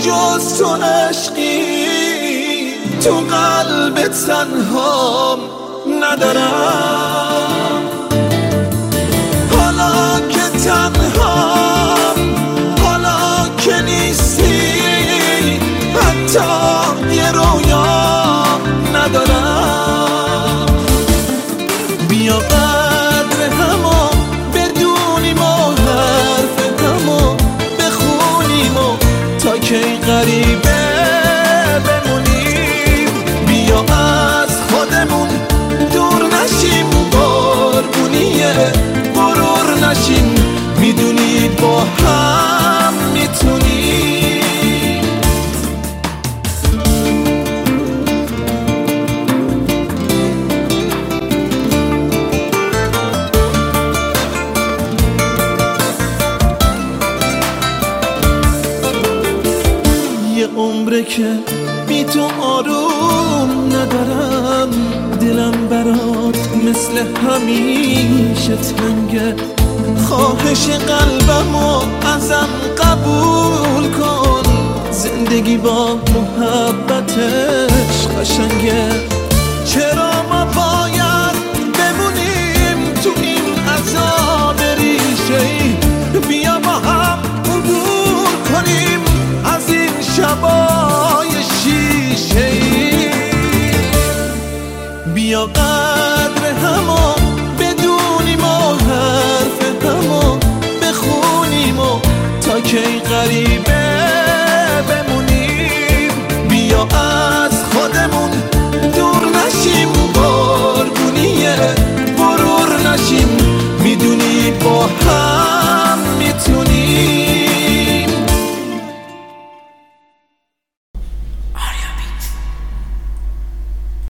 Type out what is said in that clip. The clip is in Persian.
جز تو عشقی تو قلب تنهام ندارم. حالا که تنهام، حالا که نیستی، حتی یه رویا ندارم. بیا قدر همو بدونیم و حرف همو بخونیم و تا کی غریبه بمونیم. بیا از خودمون دور نشیم، قربونیه غرور نشیم، میدونی با هم میتونیم. یه عمره که بی تو آروم ندارم، دلم برات مثل همیشه تنگه. خواهش قلبمو ازم قبول کن، زندگی با محبتش قشنگه. چرا ما باید بمونیم تو این عذاب ریشه‌ای؟ بیا با هم عبور کنیم از این شبای شیشه‌ای. بیا قدر همو بدونیم و حرف همو بخونیم و تا کی غریبه بمونیم. بیا از خودمون دور نشیم، قربونیه غرور نشیم، میدونی با هم